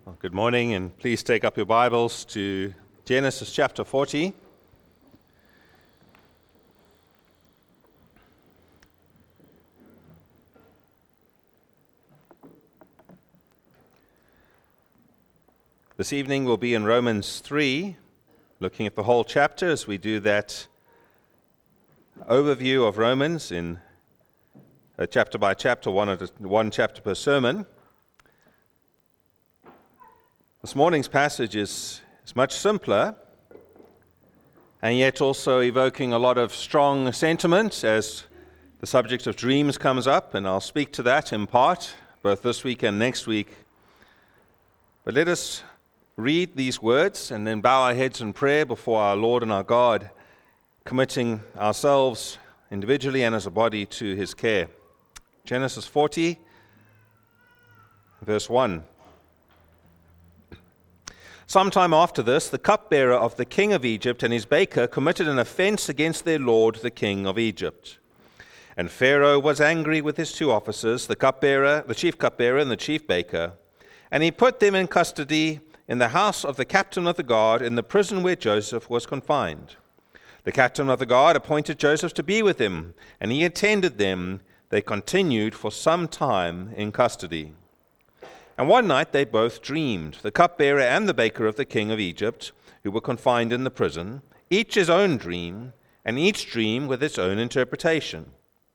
Well, good morning, and please take up your Bibles to Genesis chapter 40. This evening we'll be in Romans 3, looking at the whole chapter as we do that overview of Romans in chapter by chapter, one chapter per sermon. This morning's passage is much simpler, and yet also evoking a lot of strong sentiment as the subject of dreams comes up, and I'll speak to that in part, both this week and next week. But let us read these words and then bow our heads in prayer before our Lord and our God, committing ourselves individually and as a body to His care. Genesis 40, verse 1. Sometime after this, the cupbearer of the king of Egypt and his baker committed an offense against their lord, the king of Egypt. And Pharaoh was angry with his two officers, the chief cupbearer and the chief baker, and he put them in custody in the house of the captain of the guard in the prison where Joseph was confined. The captain of the guard appointed Joseph to be with him, and he attended them. They continued for some time in custody. And one night they both dreamed, the cupbearer and the baker of the king of Egypt, who were confined in the prison, each his own dream, and each dream with its own interpretation.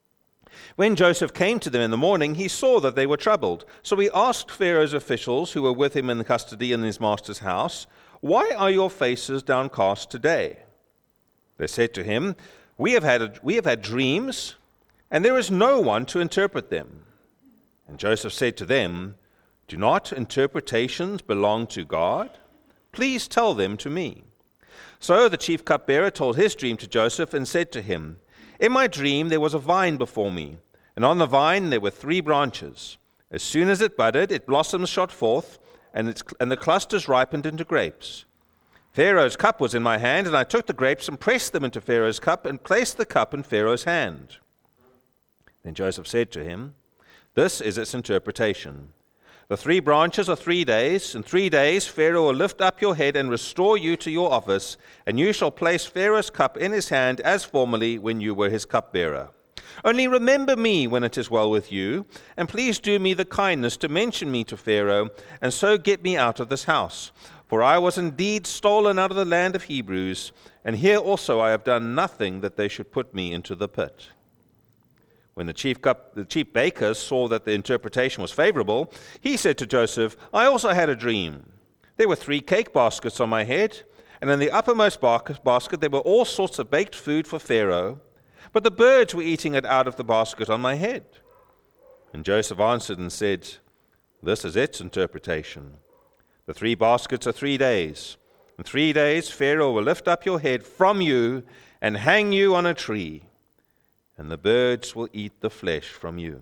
When Joseph came to them in the morning, he saw that they were troubled. So he asked Pharaoh's officials who were with him in custody in his master's house, "Why are your faces downcast today?" They said to him, We have had dreams, and there is no one to interpret them." And Joseph said to them, "Do not interpretations belong to God? Please tell them to me." So the chief cupbearer told his dream to Joseph and said to him, "In my dream there was a vine before me, and on the vine there were 3 branches. As soon as it budded, its blossoms shot forth, and the clusters ripened into grapes. Pharaoh's cup was in my hand, and I took the grapes and pressed them into Pharaoh's cup and placed the cup in Pharaoh's hand." Then Joseph said to him, "This is its interpretation. The 3 branches are 3 days. In 3 days Pharaoh will lift up your head and restore you to your office, and you shall place Pharaoh's cup in his hand as formerly when you were his cupbearer. Only remember me when it is well with you, and please do me the kindness to mention me to Pharaoh, and so get me out of this house. For I was indeed stolen out of the land of Hebrews, and here also I have done nothing that they should put me into the pit." When the chief baker saw that the interpretation was favorable, he said to Joseph, "I also had a dream. There were 3 cake baskets on my head, and in the uppermost basket there were all sorts of baked food for Pharaoh, but the birds were eating it out of the basket on my head." And Joseph answered and said, "This is its interpretation. The 3 baskets are 3 days. In 3 days Pharaoh will lift up your head from you and hang you on a tree, and the birds will eat the flesh from you."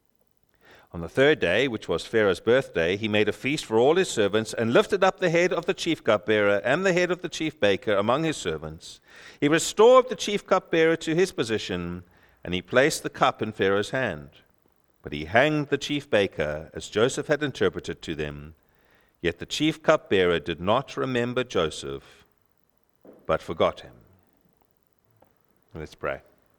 On the 3rd day, which was Pharaoh's birthday, he made a feast for all his servants and lifted up the head of the chief cupbearer and the head of the chief baker among his servants. He restored the chief cupbearer to his position, and he placed the cup in Pharaoh's hand. But he hanged the chief baker, as Joseph had interpreted to them. Yet the chief cupbearer did not remember Joseph, but forgot him. Let's pray.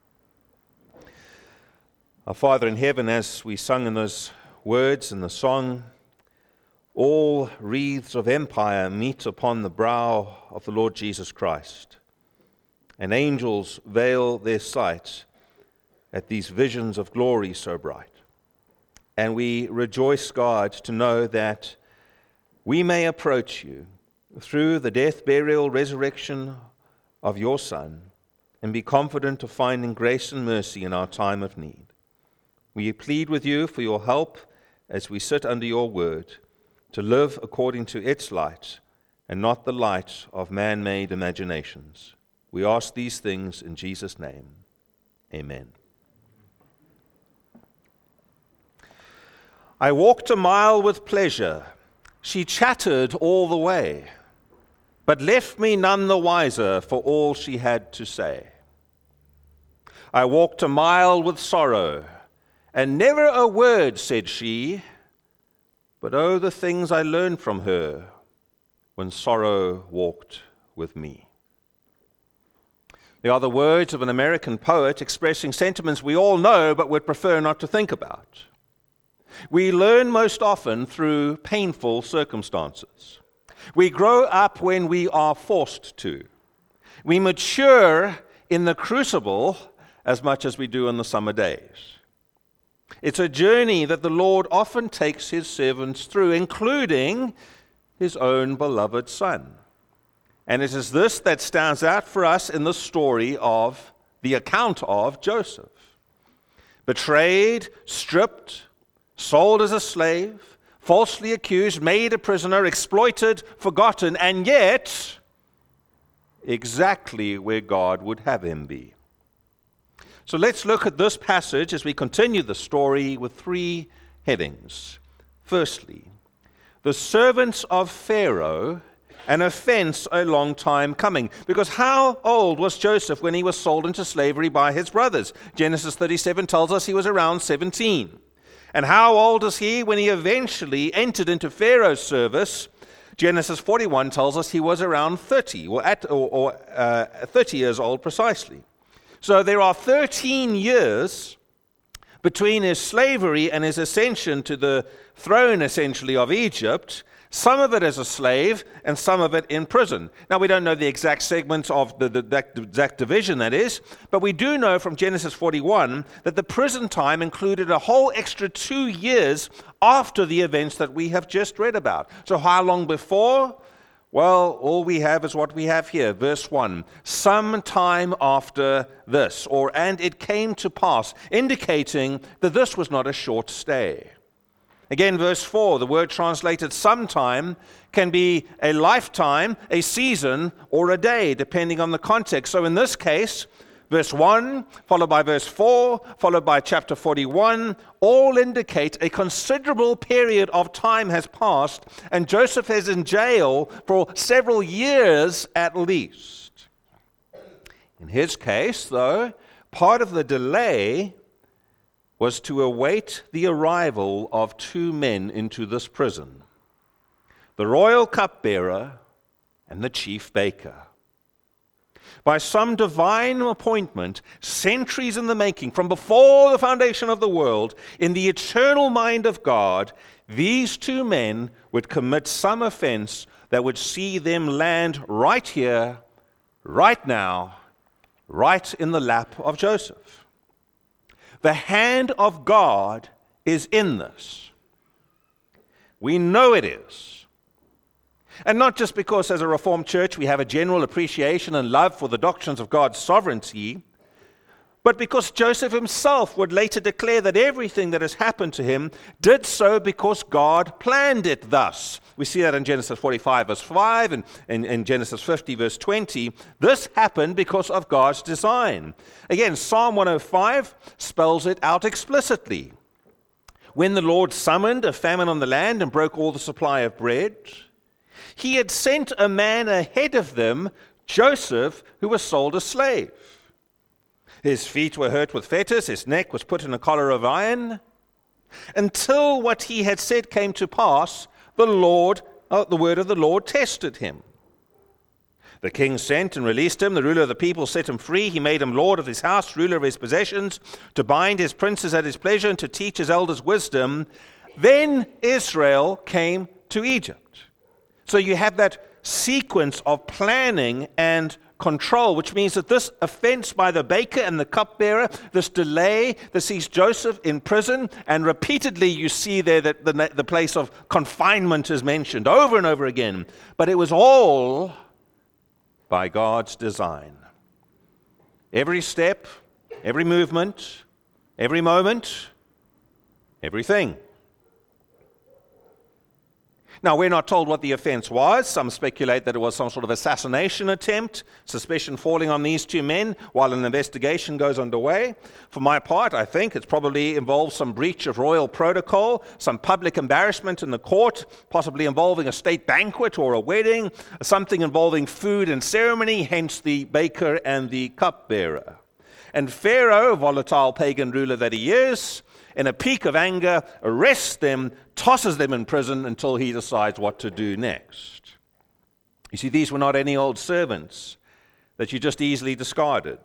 Our Father in heaven, as we sung in those words in the song, all wreaths of empire meet upon the brow of the Lord Jesus Christ, and angels veil their sight at these visions of glory so bright. And we rejoice, God, to know that we may approach you through the death, burial, resurrection of your Son, and be confident of finding grace and mercy in our time of need. We plead with you for your help as we sit under your word, to live according to its light and not the light of man-made imaginations. We ask these things in Jesus' name. Amen. I walked a mile with pleasure. She chattered all the way, but left me none the wiser for all she had to say. I walked a mile with sorrow, and never a word said she, but oh, the things I learned from her when sorrow walked with me. They are the words of an American poet expressing sentiments we all know but would prefer not to think about. We learn most often through painful circumstances. We grow up when we are forced to. We mature in the crucible as much as we do in the summer days. It's a journey that the Lord often takes his servants through, including his own beloved Son. And it is this that stands out for us in the story of the account of Joseph. Betrayed, stripped, sold as a slave, falsely accused, made a prisoner, exploited, forgotten, and yet exactly where God would have him be. So let's look at this passage as we continue the story with three headings. Firstly, the servants of Pharaoh, an offense a long time coming. Because how old was Joseph when he was sold into slavery by his brothers? Genesis 37 tells us he was around 17. And how old is he when he eventually entered into Pharaoh's service? Genesis 41 tells us he was around 30, or 30 years old precisely. So there are 13 years between his slavery and his ascension to the throne, essentially, of Egypt, some of it as a slave and some of it in prison. Now, we don't know the exact segments of the exact division, that is, but we do know from Genesis 41 that the prison time included a whole extra 2 years after the events that we have just read about. So how long before? Well, all we have is what we have here, verse 1. Some time after this, and it came to pass, indicating that this was not a short stay. Again, verse 4, the word translated sometime can be a lifetime, a season, or a day, depending on the context. So in this case, verse 1, followed by verse 4, followed by chapter 41, all indicate a considerable period of time has passed, and Joseph is in jail for several years at least. In his case, though, part of the delay was to await the arrival of two men into this prison, the royal cupbearer and the chief baker. By some divine appointment, centuries in the making, from before the foundation of the world, in the eternal mind of God, these two men would commit some offense that would see them land right here, right now, right in the lap of Joseph. The hand of God is in this. We know it is. And not just because as a Reformed church we have a general appreciation and love for the doctrines of God's sovereignty, but because Joseph himself would later declare that everything that has happened to him did so because God planned it thus. We see that in Genesis 45 verse 5 and in Genesis 50 verse 20. This happened because of God's design. Again, Psalm 105 spells it out explicitly. When the Lord summoned a famine on the land and broke all the supply of bread, he had sent a man ahead of them, Joseph, who was sold a slave. His feet were hurt with fetters, his neck was put in a collar of iron, until what he had said came to pass, the word of the Lord tested him. The king sent and released him. The ruler of the people set him free. He made him lord of his house, ruler of his possessions, to bind his princes at his pleasure and to teach his elders wisdom. Then Israel came to Egypt. So you have that sequence of planning and control, which means that this offense by the baker and the cupbearer, this delay that sees Joseph in prison, and repeatedly you see there that the place of confinement is mentioned over and over again. But it was all by God's design. Every step, every movement, every moment, everything. Now, we're not told what the offense was. Some speculate that it was some sort of assassination attempt, suspicion falling on these two men while an investigation goes underway. For my part, I think it probably involves some breach of royal protocol, some public embarrassment in the court, possibly involving a state banquet or a wedding, something involving food and ceremony, hence the baker and the cupbearer. And Pharaoh, volatile pagan ruler that he is in a peak of anger, arrests them, tosses them in prison until he decides what to do next. You see, these were not any old servants that you just easily discarded.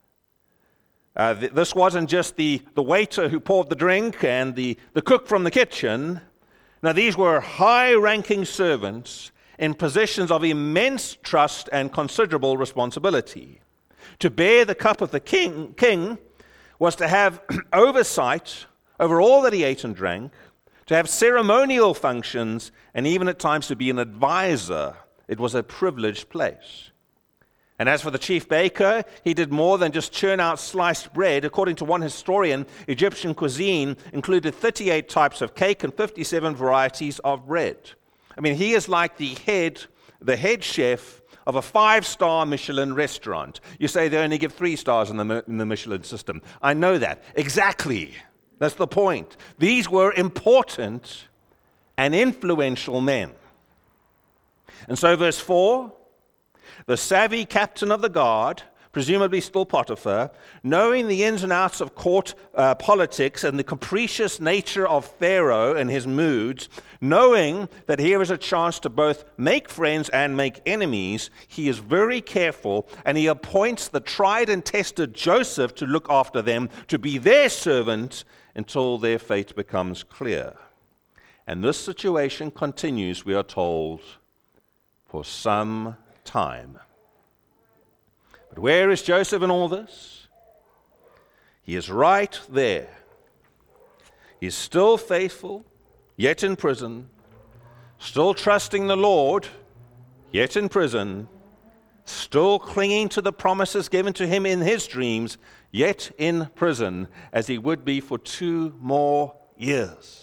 This wasn't just the waiter who poured the drink and the cook from the kitchen. Now, these were high-ranking servants in positions of immense trust and considerable responsibility. To bear the cup of the king was to have oversight over all that he ate and drank, to have ceremonial functions, and even at times to be an advisor. It was a privileged place. And as for the chief baker, he did more than just churn out sliced bread. According to one historian, Egyptian cuisine included 38 types of cake and 57 varieties of bread. I mean, he is like the head chef of a 5-star Michelin restaurant. You say they only give 3 stars in the Michelin system. I know that. Exactly. That's the point. These were important and influential men. And so verse 4, the savvy captain of the guard, presumably still Potiphar, knowing the ins and outs of court politics and the capricious nature of Pharaoh and his moods, knowing that here is a chance to both make friends and make enemies, he is very careful, and he appoints the tried and tested Joseph to look after them, to be their servant until their fate becomes clear. And this situation continues, we are told, for some time. But where is Joseph in all this? He is right there. He is still faithful, yet in prison, still trusting the Lord, yet in prison, still clinging to the promises given to him in his dreams, yet in prison, as he would be for 2 more years.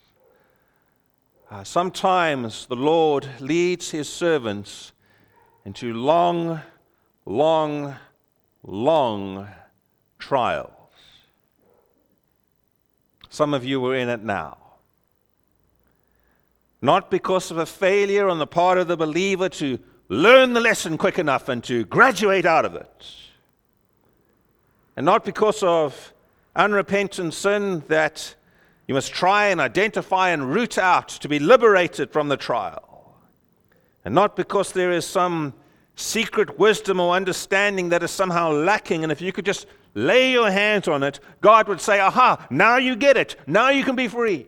Sometimes the Lord leads his servants into long trials. Some of you are in it now. Not because of a failure on the part of the believer to learn the lesson quick enough and to graduate out of it. And not because of unrepentant sin that you must try and identify and root out to be liberated from the trial. And not because there is some secret wisdom or understanding that is somehow lacking, and if you could just lay your hands on it, God would say, aha, now you get it. Now you can be free.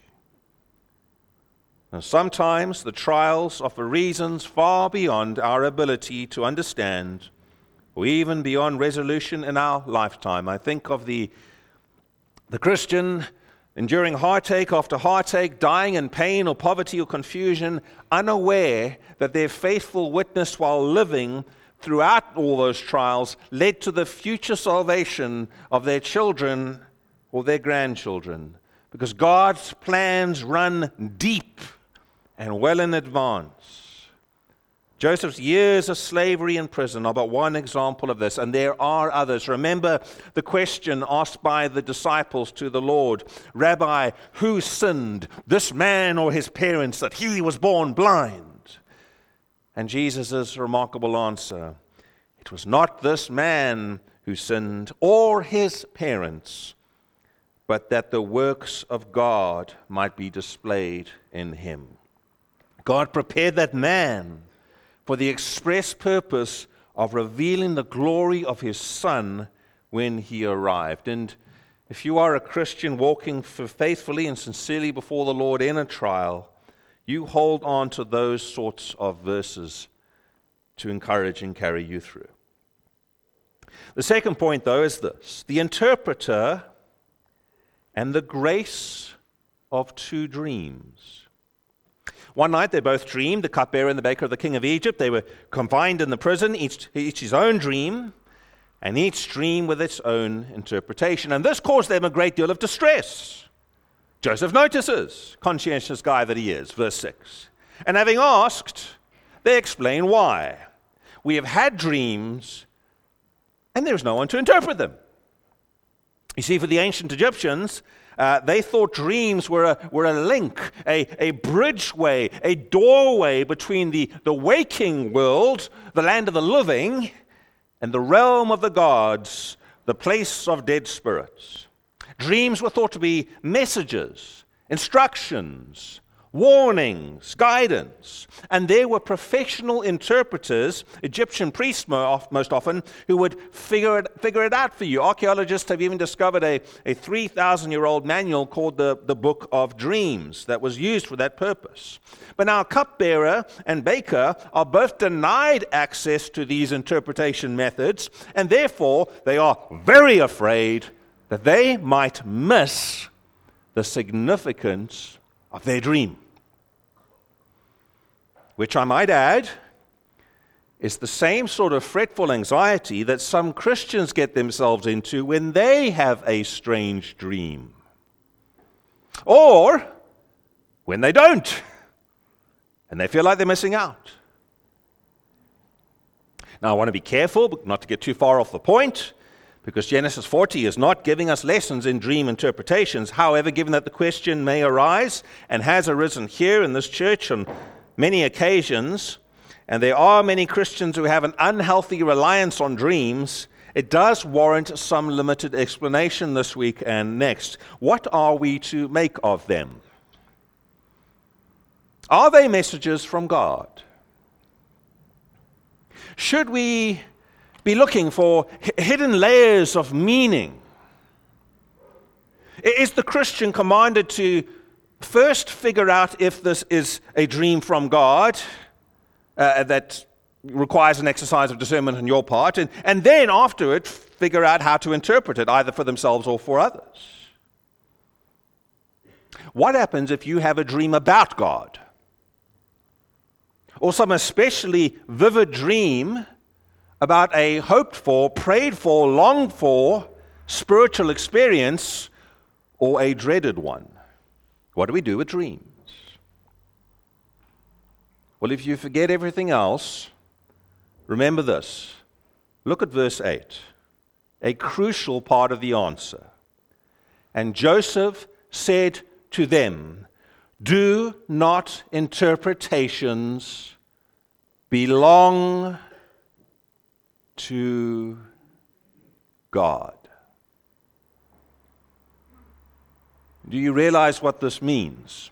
And sometimes the trials offer reasons far beyond our ability to understand, or even beyond resolution in our lifetime. I think of the Christian enduring heartache after heartache, dying in pain or poverty or confusion, unaware that their faithful witness while living throughout all those trials led to the future salvation of their children or their grandchildren. Because God's plans run deep and well in advance. Joseph's years of slavery in prison are but one example of this, and there are others. Remember the question asked by the disciples to the Lord, Rabbi, who sinned, this man or his parents, that he was born blind? And Jesus' remarkable answer, it was not this man who sinned or his parents, but that the works of God might be displayed in him. God prepared that man for the express purpose of revealing the glory of his Son when he arrived. And if you are a Christian walking faithfully and sincerely before the Lord in a trial, you hold on to those sorts of verses to encourage and carry you through. The second point, though, is this: the interpreter and the grace of 2 dreams. One night they both dreamed, the cupbearer and the baker of the king of Egypt. They were confined in the prison, each his own dream, and each dream with its own interpretation. And this caused them a great deal of distress. Joseph notices, conscientious guy that he is, verse 6. And having asked, they explain why. We have had dreams, and there is no one to interpret them. You see, for the ancient Egyptians, they thought dreams were a link, a bridgeway, a doorway between the waking world, the land of the living, and the realm of the gods, the place of dead spirits. Dreams were thought to be messages, instructions, warnings, guidance. And there were professional interpreters, Egyptian priests most often, who would figure it out for you. Archaeologists have even discovered a 3,000-year-old manual called the Book of Dreams that was used for that purpose. But now cupbearer and baker are both denied access to these interpretation methods, and therefore they are very afraid that they might miss the significance of their dream. Which I might add is the same sort of fretful anxiety that some Christians get themselves into when they have a strange dream. Or when they don't, and they feel like they're missing out. Now I want to be careful not to get too far off the point, because Genesis 40 is not giving us lessons in dream interpretations. However, given that the question may arise and has arisen here in this church on many occasions, and there are many Christians who have an unhealthy reliance on dreams, it does warrant some limited explanation this week and next. What are we to make of them? Are they messages from God? Should we be looking for hidden layers of meaning? Is the Christian commanded to first figure out if this is a dream from God that requires an exercise of discernment on your part, and then after it figure out how to interpret it, either for themselves or for others? What happens if you have a dream about God? Or some especially vivid dream about a hoped for, prayed for, longed for spiritual experience, or a dreaded one? What do we do with dreams? Well, if you forget everything else, remember this. Look at verse 8, a crucial part of the answer. And Joseph said to them, "Do not interpretations belong to God?" Do you realize what this means?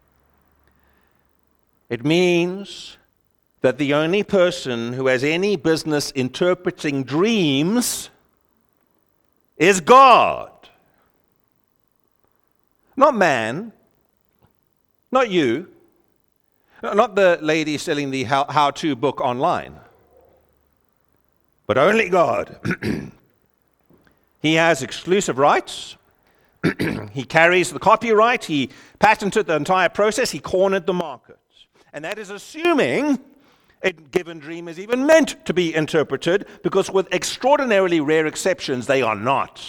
It means that the only person who has any business interpreting dreams is God. Not man, not you, not the lady selling the how-to book online, but only God. He has exclusive rights. He carries the copyright. He patented the entire process. He cornered the market. And that is assuming a given dream is even meant to be interpreted, because with extraordinarily rare exceptions, they are not.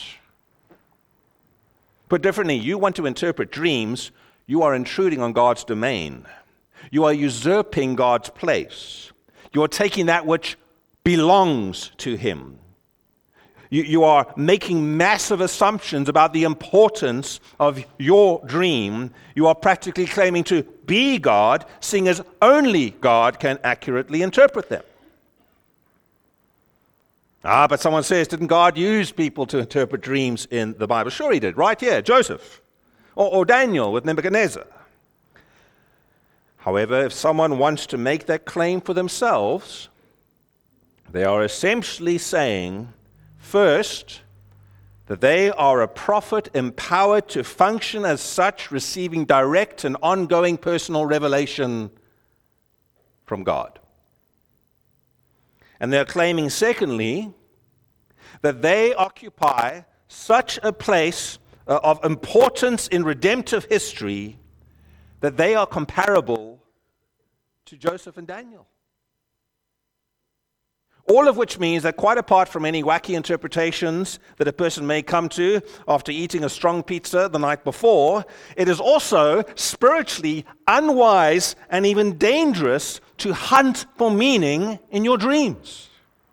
Put differently, you want to interpret dreams, you are intruding on God's domain. You are usurping God's place. You are taking that which belongs to Him. You are making massive assumptions about the importance of your dream. You are practically claiming to be God, seeing as only God can accurately interpret them. But someone says, didn't God use people to interpret dreams in the Bible? Sure He did, right here, Joseph, or Daniel with Nebuchadnezzar. However, if someone wants to make that claim for themselves, they are essentially saying, first, that they are a prophet empowered to function as such, receiving direct and ongoing personal revelation from God. And they're claiming, secondly, that they occupy such a place of importance in redemptive history that they are comparable to Joseph and Daniel. All of which means that quite apart from any wacky interpretations that a person may come to after eating a strong pizza the night before, it is also spiritually unwise and even dangerous to hunt for meaning in your dreams.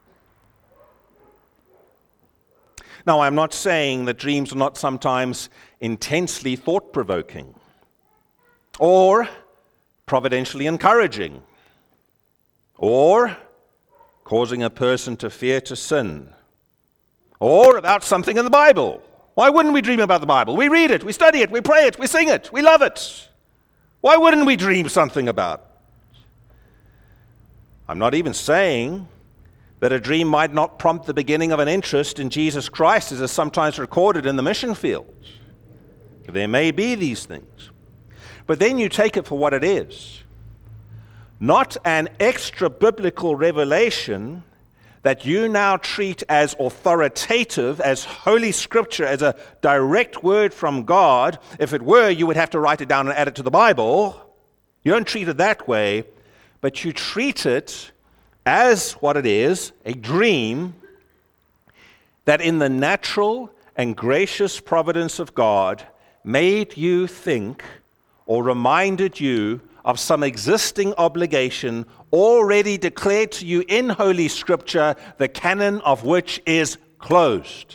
Now, I'm not saying that dreams are not sometimes intensely thought-provoking or providentially encouraging or causing a person to fear to sin, or about something in the Bible, Why wouldn't we dream about the Bible? We read it, we study it, we pray it, we sing it, we love it. Why wouldn't we dream something about it? I'm not even saying that a dream might not prompt the beginning of an interest in Jesus Christ, as is sometimes recorded in the mission fields. There may be these things. But then you take it for what it is. Not an extra-biblical revelation that you now treat as authoritative, as Holy Scripture, as a direct word from God. If it were, you would have to write it down and add it to the Bible. You don't treat it that way, but you treat it as what it is, a dream that in the natural and gracious providence of God made you think or reminded you of some existing obligation already declared to you in Holy Scripture, the canon of which is closed.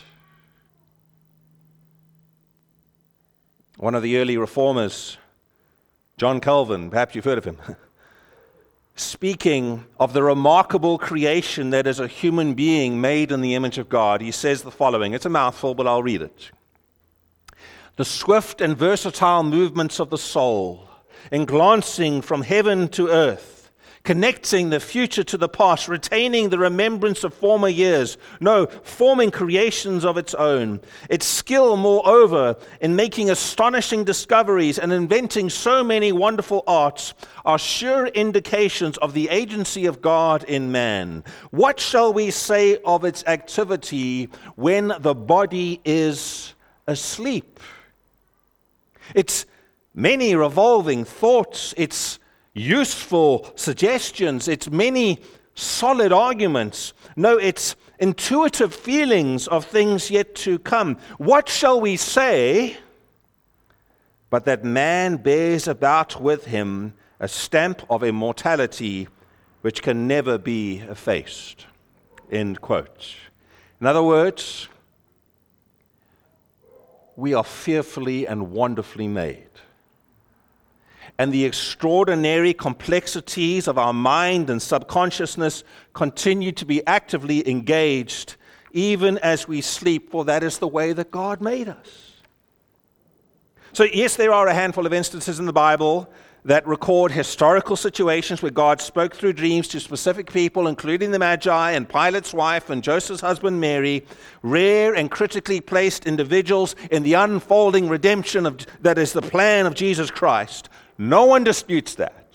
One of the early reformers, John Calvin, perhaps you've heard of him, speaking of the remarkable creation that is a human being made in the image of God, he says the following. It's a mouthful, but I'll read it. The swift and versatile movements of the soul, in glancing from heaven to earth, connecting the future to the past, retaining the remembrance of former years, forming creations of its own. Its skill, moreover, in making astonishing discoveries and inventing so many wonderful arts are sure indications of the agency of God in man. What shall we say of its activity when the body is asleep? Its many revolving thoughts, its useful suggestions, its many solid arguments, its intuitive feelings of things yet to come. What shall we say but that man bears about with him a stamp of immortality which can never be effaced? End quote. In other words, we are fearfully and wonderfully made. And the extraordinary complexities of our mind and subconsciousness continue to be actively engaged even as we sleep, for that is the way that God made us. So yes, there are a handful of instances in the Bible that record historical situations where God spoke through dreams to specific people, including the Magi and Pilate's wife and Joseph's husband Mary, rare and critically placed individuals in the unfolding redemption that is the plan of Jesus Christ. No one disputes that.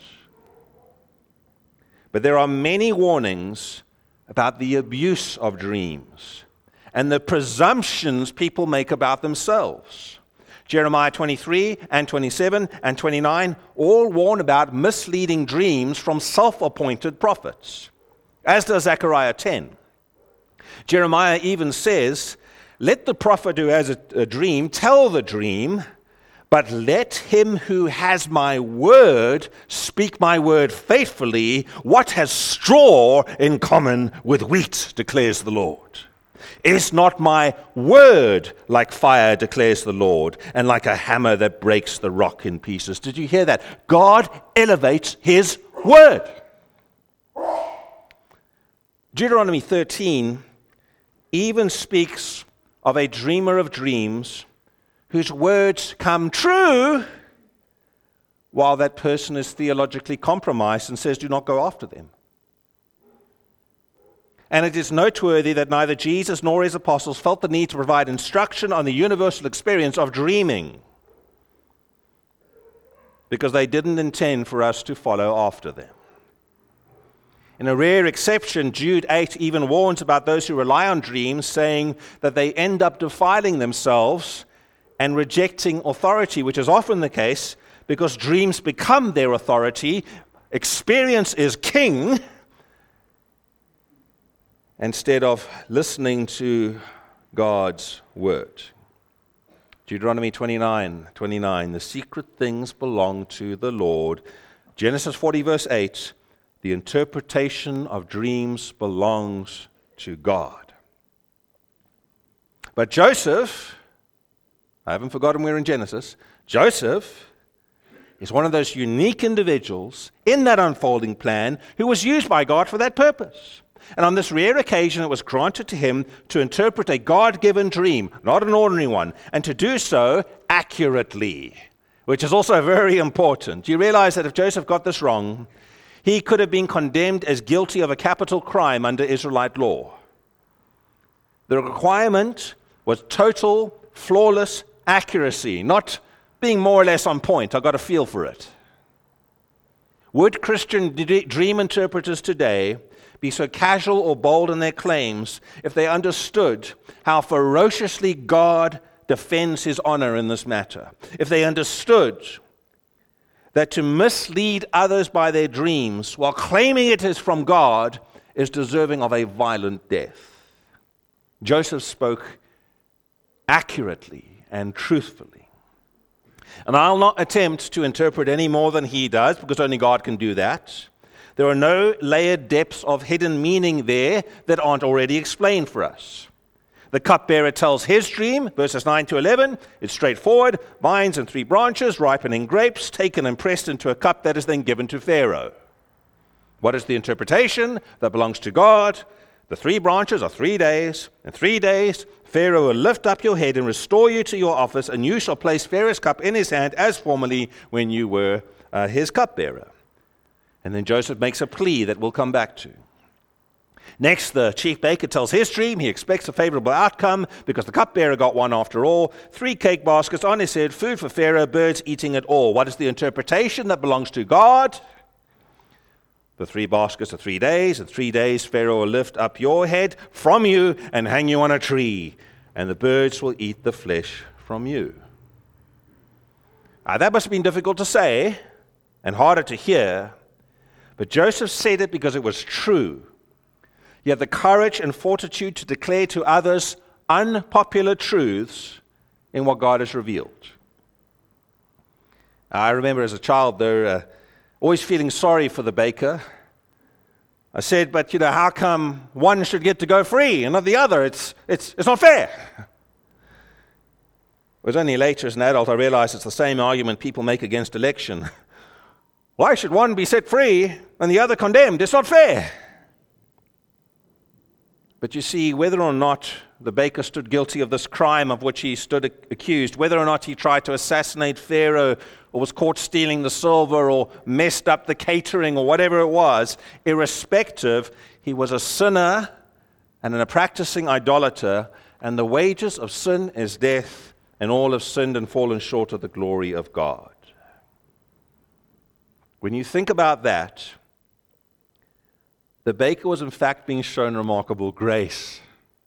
But there are many warnings about the abuse of dreams and the presumptions people make about themselves. Jeremiah 23 and 27 and 29 all warn about misleading dreams from self-appointed prophets, as does Zechariah 10. Jeremiah even says, let the prophet who has a dream tell the dream, but let him who has my word speak my word faithfully. What has straw in common with wheat, declares the Lord? Is not my word like fire, declares the Lord, and like a hammer that breaks the rock in pieces? Did you hear that? God elevates his word. Deuteronomy 13 even speaks of a dreamer of dreams whose words come true while that person is theologically compromised and says, do not go after them. And it is noteworthy that neither Jesus nor his apostles felt the need to provide instruction on the universal experience of dreaming, because they didn't intend for us to follow after them. In a rare exception, Jude 8 even warns about those who rely on dreams, saying that they end up defiling themselves and rejecting authority, which is often the case because dreams become their authority. Experience is king, instead of listening to God's word. Deuteronomy 29, the secret things belong to the Lord. Genesis 40, verse 8, the interpretation of dreams belongs to God. But Joseph, I haven't forgotten we're in Genesis, Joseph, is one of those unique individuals in that unfolding plan who was used by God for that purpose. And on this rare occasion, it was granted to him to interpret a God-given dream, not an ordinary one, and to do so accurately, which is also very important. You realize that if Joseph got this wrong, he could have been condemned as guilty of a capital crime under Israelite law. The requirement was total, flawless accuracy, not being more or less on point. I got a feel for it. Would Christian dream interpreters today be so casual or bold in their claims if they understood how ferociously God defends his honor in this matter? If they understood that to mislead others by their dreams while claiming it is from God is deserving of a violent death. Joseph spoke accurately and truthfully. And I'll not attempt to interpret any more than he does, because only God can do that. There are no layered depths of hidden meaning there that aren't already explained for us. The cupbearer tells his dream, verses 9 to 11. It's straightforward. Vines and 3 branches, ripening grapes, taken and pressed into a cup that is then given to Pharaoh. What is the interpretation that belongs to God? The 3 branches are 3 days. In 3 days, Pharaoh will lift up your head and restore you to your office, and you shall place Pharaoh's cup in his hand as formerly when you were his cupbearer. And then Joseph makes a plea that we'll come back to. Next, the chief baker tells his dream. He expects a favorable outcome because the cupbearer got one after all. 3 cake baskets on his head, food for Pharaoh, birds eating it all. What is the interpretation that belongs to God? The 3 baskets are 3 days. In 3 days, Pharaoh will lift up your head from you and hang you on a tree, and the birds will eat the flesh from you. That must have been difficult to say and harder to hear, but Joseph said it because it was true. He had the courage and fortitude to declare to others unpopular truths in what God has revealed. I remember as a child, though, always feeling sorry for the baker. I said, but how come one should get to go free and not the other? It's not fair. It was only later as an adult I realized it's the same argument people make against election. Why should one be set free and the other condemned? It's not fair. But you see, whether or not the baker stood guilty of this crime of which he stood accused, whether or not he tried to assassinate Pharaoh or was caught stealing the silver or messed up the catering or whatever it was, irrespective, he was a sinner and a practicing idolater, and the wages of sin is death, and all have sinned and fallen short of the glory of God. When you think about that, the baker was in fact being shown remarkable grace.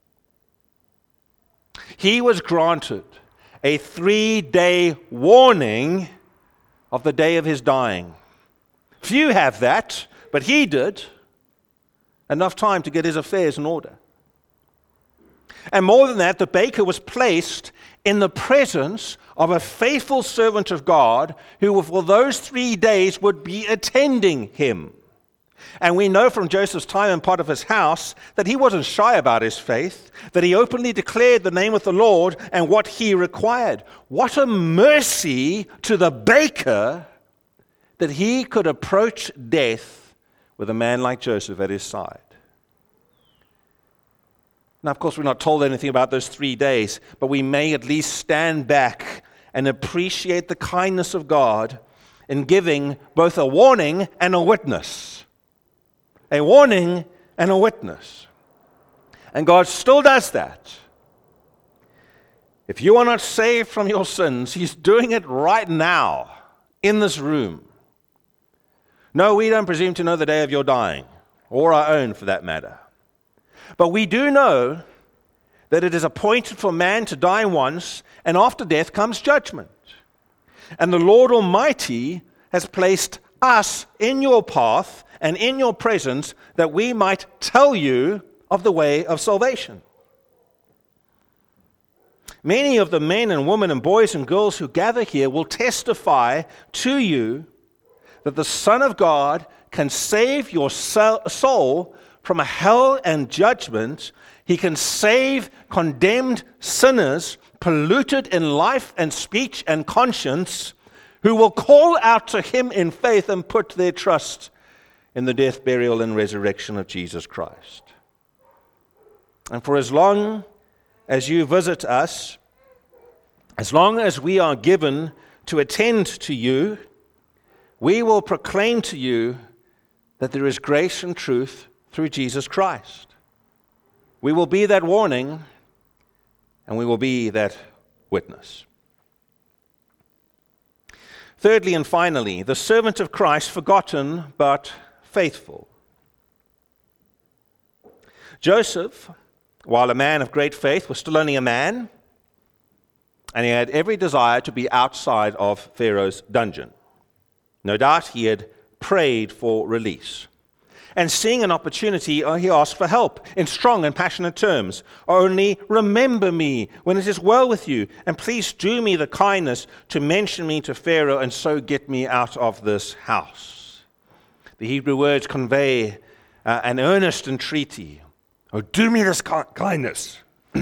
He was granted a 3-day warning of the day of his dying. Few have that, but he did. Enough time to get his affairs in order. And more than that, the baker was placed in the presence of a faithful servant of God who for those 3 days would be attending him. And we know from Joseph's time in Potiphar's house that he wasn't shy about his faith, that he openly declared the name of the Lord and what he required. What a mercy to the baker that he could approach death with a man like Joseph at his side. Now, of course, we're not told anything about those 3 days, but we may at least stand back and appreciate the kindness of God in giving both a warning and a witness. A warning and a witness. And God still does that. If you are not saved from your sins, He's doing it right now in this room. No, we don't presume to know the day of your dying, or our own for that matter. But we do know that it is appointed for man to die once, and after death comes judgment. And the Lord Almighty has placed us in your path and in your presence that we might tell you of the way of salvation. Many of the men and women and boys and girls who gather here will testify to you that the Son of God can save your soul from a hell and judgment. He can save condemned sinners, polluted in life and speech and conscience, who will call out to him in faith and put their trust in the death, burial, and resurrection of Jesus Christ. And for as long as you visit us, as long as we are given to attend to you, we will proclaim to you that there is grace and truth through Jesus Christ. We will be that warning, and we will be that witness. Thirdly and finally, the servant of Christ, forgotten but faithful. Joseph, while a man of great faith, was still only a man, and he had every desire to be outside of Pharaoh's dungeon. No doubt he had prayed for release. And seeing an opportunity, he asked for help in strong and passionate terms. Only remember me when it is well with you, and please do me the kindness to mention me to Pharaoh and so get me out of this house. The Hebrew words convey an earnest entreaty. Oh, do me this kindness.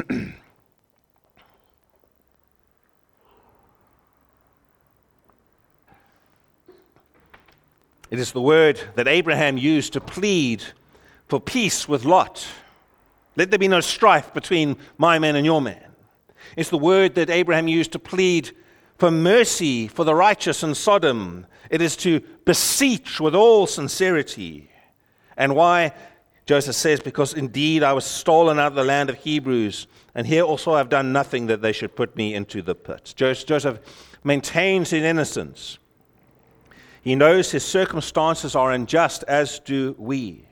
It is the word that Abraham used to plead for peace with Lot. Let there be no strife between my men and your men. It's the word that Abraham used to plead for mercy for the righteous in Sodom. It is to beseech with all sincerity. And why? Joseph says, because indeed I was stolen out of the land of Hebrews, and here also I've done nothing that they should put me into the pit. Joseph maintains his innocence. He knows his circumstances are unjust, as do we.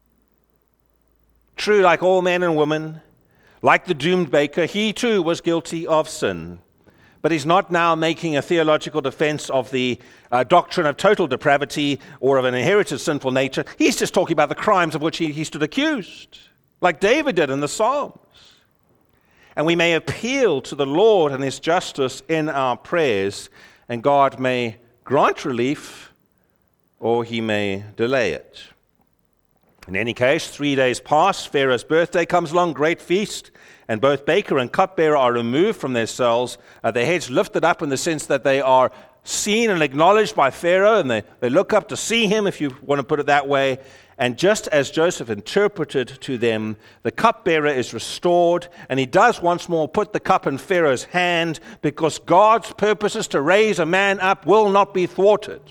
True, like all men and women, like the doomed baker, he too was guilty of sin. But he's not now making a theological defense of the doctrine of total depravity or of an inherited sinful nature. He's just talking about the crimes of which he stood accused, like David did in the Psalms. And we may appeal to the Lord and his justice in our prayers, and God may grant relief, or he may delay it. In any case, 3 days pass, Pharaoh's birthday comes along, great feast, and both baker and cupbearer are removed from their cells, their heads lifted up in the sense that they are seen and acknowledged by Pharaoh, and they look up to see him, if you want to put it that way. And just as Joseph interpreted to them, the cupbearer is restored, and he does once more put the cup in Pharaoh's hand, because God's purposes to raise a man up will not be thwarted.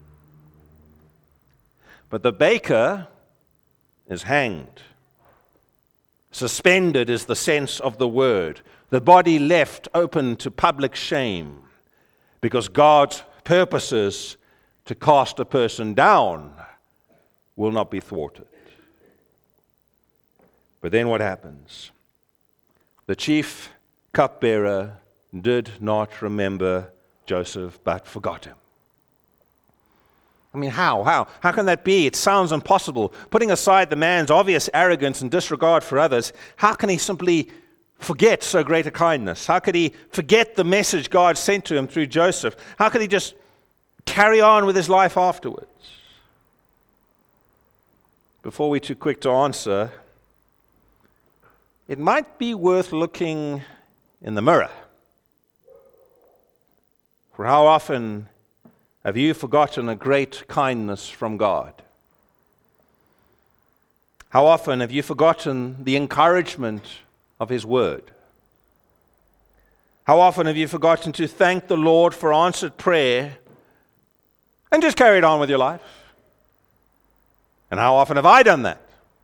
But the baker is hanged. Suspended is the sense of the word. The body left open to public shame, because God's purposes to cast a person down will not be thwarted. But then what happens? The chief cupbearer did not remember Joseph, but forgot him. I mean, how? How can that be? It sounds impossible. Putting aside the man's obvious arrogance and disregard for others, how can he simply forget so great a kindness? How could he forget the message God sent to him through Joseph? How could he just carry on with his life afterwards? Before we're too quick to answer, it might be worth looking in the mirror. For how often have you forgotten a great kindness from God? How often have you forgotten the encouragement of His Word? How often have you forgotten to thank the Lord for answered prayer and just carried on with your life? And how often have I done that?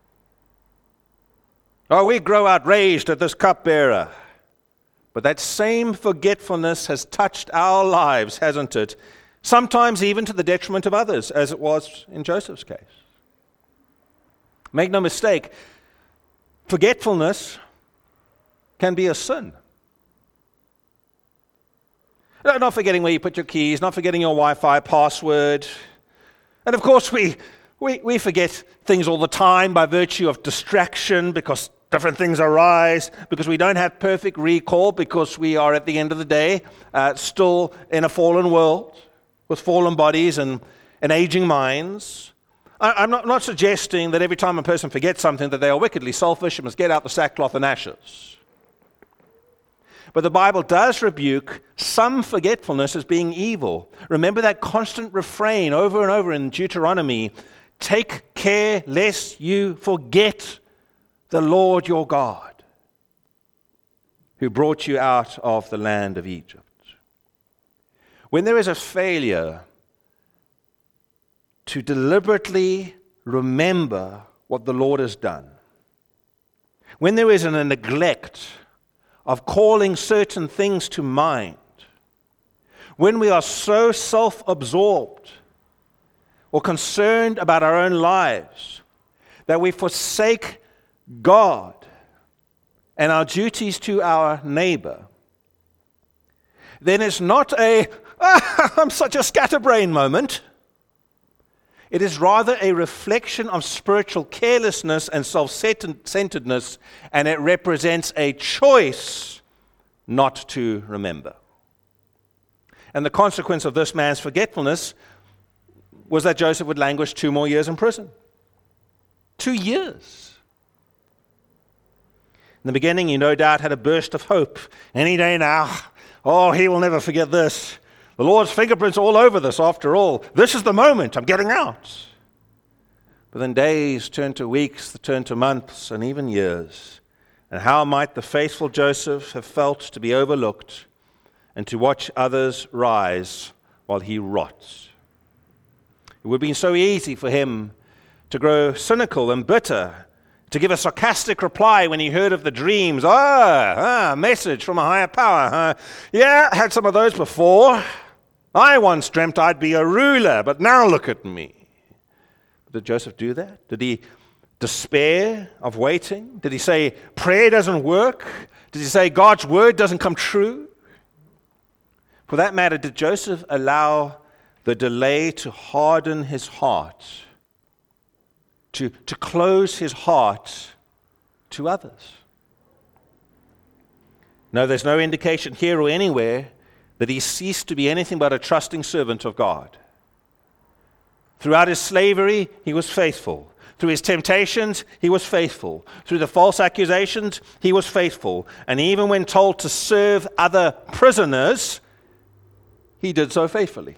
Oh, we grow outraged at this cupbearer. But that same forgetfulness has touched our lives, hasn't it? Sometimes even to the detriment of others, as it was in Joseph's case. Make no mistake, forgetfulness can be a sin. Not forgetting where you put your keys, not forgetting your Wi-Fi password. And of course we forget things all the time by virtue of distraction, because different things arise, because we don't have perfect recall, because we are at the end of the day still in a fallen world with fallen bodies and aging minds. I'm not suggesting that every time a person forgets something that they are wickedly selfish and must get out the sackcloth and ashes. But the Bible does rebuke some forgetfulness as being evil. Remember that constant refrain over and over in Deuteronomy, take care lest you forget the Lord your God, who brought you out of the land of Egypt. When there is a failure to deliberately remember what the Lord has done, when there is a neglect of calling certain things to mind, when we are so self-absorbed or concerned about our own lives that we forsake God and our duties to our neighbor, then it's not I'm such a scatterbrain moment. It is rather a reflection of spiritual carelessness and self-centeredness, and it represents a choice not to remember. And the consequence of this man's forgetfulness was that Joseph would languish 2 more years in prison. 2 years. In the beginning, he no doubt had a burst of hope. Any day now, he will never forget this. The Lord's fingerprints all over this, after all. This is the moment. I'm getting out. But then days turn to weeks, turn to months, and even years. And how might the faithful Joseph have felt to be overlooked and to watch others rise while he rots? It would have been so easy for him to grow cynical and bitter, to give a sarcastic reply when he heard of the dreams. Message from a higher power. Yeah, I had some of those before. I once dreamt I'd be a ruler, but now look at me. Did Joseph do that? Did he despair of waiting? Did he say prayer doesn't work? Did he say God's word doesn't come true? For that matter, did Joseph allow the delay to harden his heart, to close his heart to others? No, there's no indication here or anywhere that he ceased to be anything but a trusting servant of God. Throughout his slavery, he was faithful. Through his temptations, he was faithful. Through the false accusations, he was faithful. And even when told to serve other prisoners, he did so faithfully.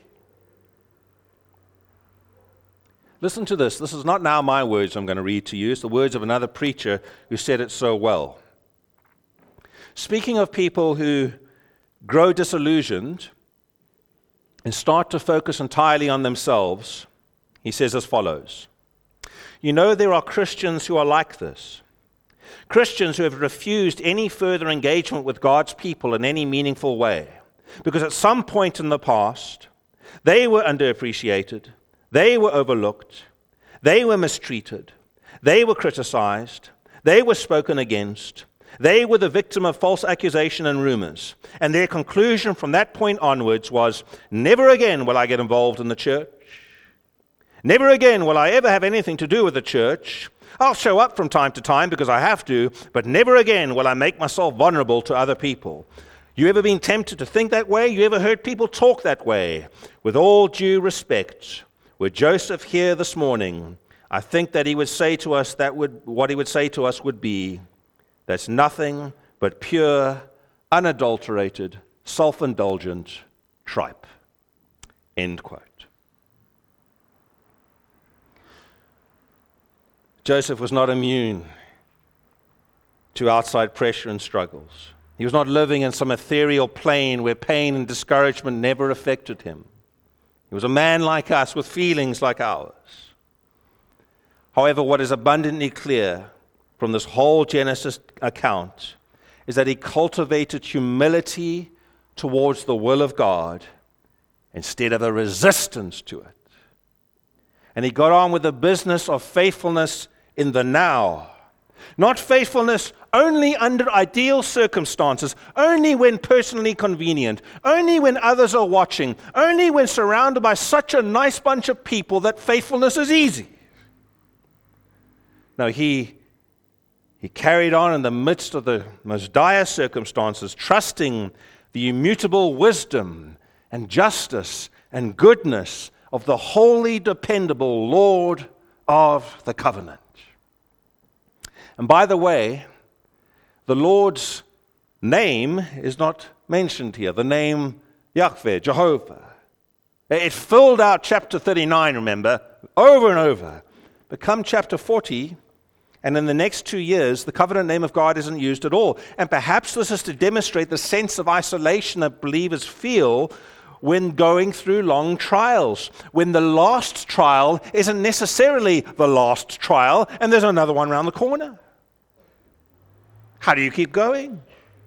Listen to this. This is not now my words I'm going to read to you. It's the words of another preacher who said it so well. Speaking of people who grow disillusioned and start to focus entirely on themselves, he says as follows. You know, there are Christians who are like this. Christians who have refused any further engagement with God's people in any meaningful way, because at some point in the past, they were underappreciated, they were overlooked, they were mistreated, they were criticized, they were spoken against, they were the victim of false accusation and rumors. And their conclusion from that point onwards was, never again will I get involved in the church. Never again will I ever have anything to do with the church. I'll show up from time to time because I have to, but never again will I make myself vulnerable to other people. You ever been tempted to think that way? You ever heard people talk that way? With all due respect, were Joseph here this morning, I think that he would say to us what he would say to us would be, that's nothing but pure, unadulterated, self-indulgent tripe. End quote. Joseph was not immune to outside pressure and struggles. He was not living in some ethereal plane where pain and discouragement never affected him. He was a man like us with feelings like ours. However, what is abundantly clear from this whole Genesis account is that he cultivated humility towards the will of God instead of a resistance to it. And he got on with the business of faithfulness in the now. Not faithfulness only under ideal circumstances, only when personally convenient, only when others are watching, only when surrounded by such a nice bunch of people that faithfulness is easy. No, he carried on in the midst of the most dire circumstances, trusting the immutable wisdom and justice and goodness of the wholly dependable Lord of the covenant. And by the way, the Lord's name is not mentioned here. The name Yahweh, Jehovah. It filled out chapter 39, remember, over and over. But come chapter 40, and in the next 2 years, the covenant name of God isn't used at all. And perhaps this is to demonstrate the sense of isolation that believers feel when going through long trials, when the last trial isn't necessarily the last trial, and there's another one around the corner. How do you keep going?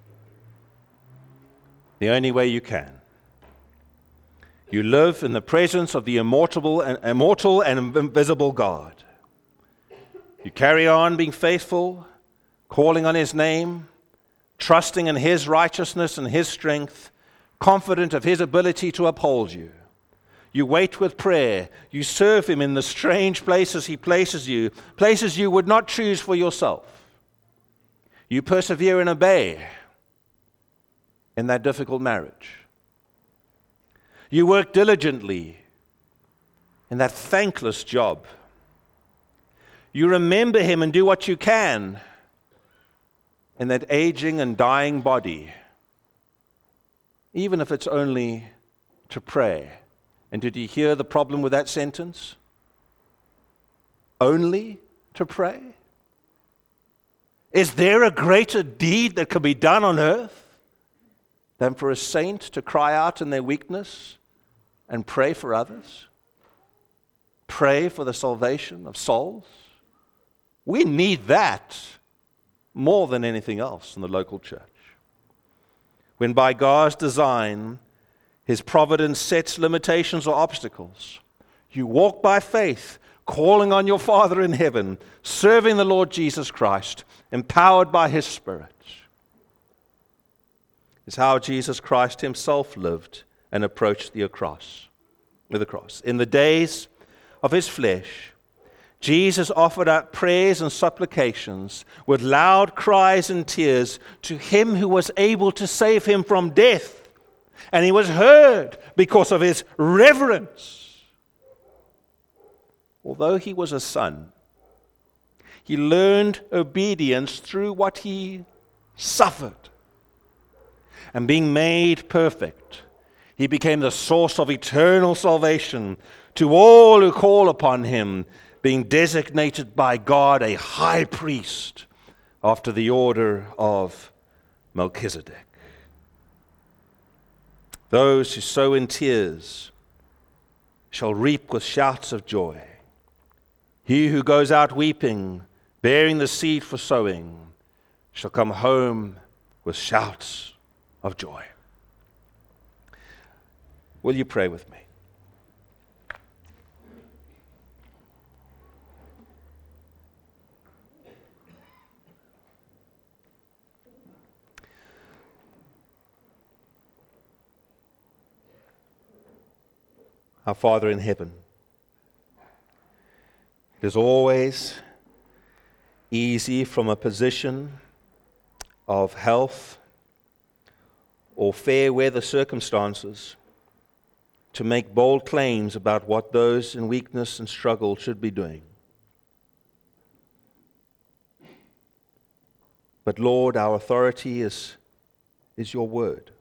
The only way you can. You live in the presence of the immortal and invisible God. You carry on being faithful, calling on His name, trusting in His righteousness and His strength, confident of His ability to uphold you. You wait with prayer. You serve Him in the strange places He places you, places you would not choose for yourself. You persevere and obey in that difficult marriage. You work diligently in that thankless job. You remember Him and do what you can in that aging and dying body, even if it's only to pray. And did you hear the problem with that sentence? Only to pray? Is there a greater deed that can be done on earth than for a saint to cry out in their weakness and pray for others? Pray for the salvation of souls? We need that more than anything else in the local church. When by God's design, His providence sets limitations or obstacles, you walk by faith, calling on your Father in heaven, serving the Lord Jesus Christ, empowered by His Spirit. It's how Jesus Christ Himself lived and approached the cross. In the days of His flesh, Jesus offered up prayers and supplications with loud cries and tears to Him who was able to save Him from death. And He was heard because of His reverence. Although He was a son, He learned obedience through what He suffered. And being made perfect, He became the source of eternal salvation to all who call upon Him, being designated by God a high priest after the order of Melchizedek. Those who sow in tears shall reap with shouts of joy. He who goes out weeping, bearing the seed for sowing, shall come home with shouts of joy. Will you pray with me? Our Father in heaven, it is always easy from a position of health or fair weather circumstances to make bold claims about what those in weakness and struggle should be doing. But Lord, our authority is your word.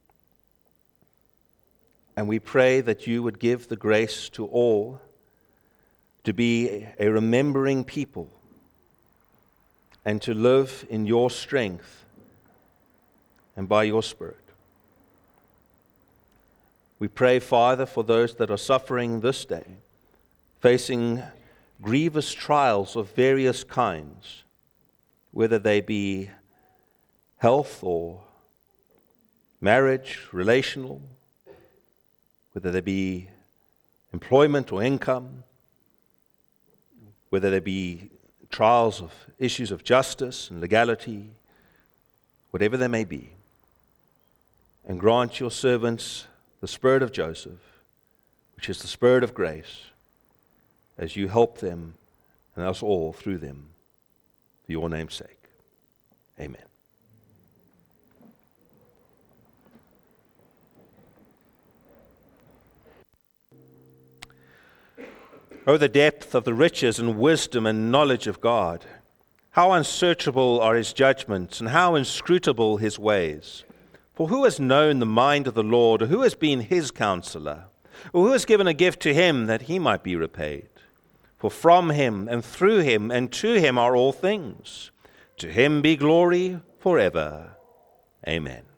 And we pray that you would give the grace to all to be a remembering people and to live in your strength and by your Spirit. We pray, Father, for those that are suffering this day, facing grievous trials of various kinds, whether they be health or marriage, relational, whether they be employment or income, whether they be trials of issues of justice and legality, whatever they may be. And grant your servants the spirit of Joseph, which is the spirit of grace, as you help them and us all through them, for your name's sake. Amen. Oh, the depth of the riches and wisdom and knowledge of God. How unsearchable are his judgments, and how inscrutable his ways. For who has known the mind of the Lord, or who has been his counselor? Or who has given a gift to him that he might be repaid? For from him, and through him, and to him are all things. To him be glory forever. Amen.